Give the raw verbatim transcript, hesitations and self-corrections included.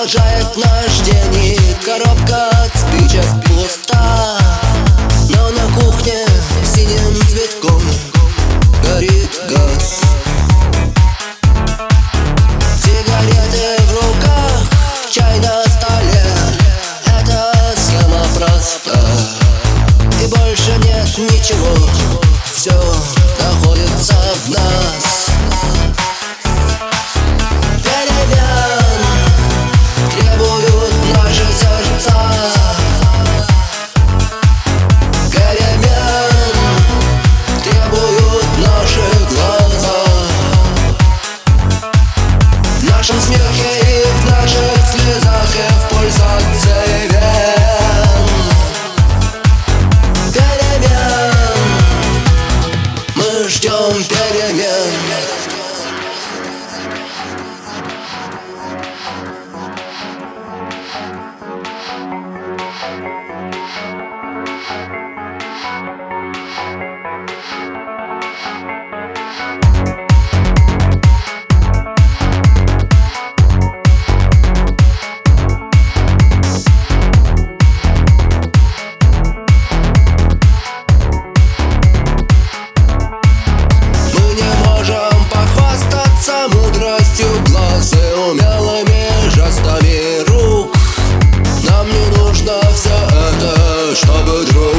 продолжает наш день, и коробка от спичек пуста. Но на кухне синим цветком горит газ. Сигареты в руках, чай на столе. Эта схема проста, и больше нет ничего. Все находится в нас. В нашем смехе и в наших слезах, и в пульсации вен перемен. Мы ждем перемен. Мудростью глаз и умелыми жестами рук. Нам не нужно все это, чтобы друг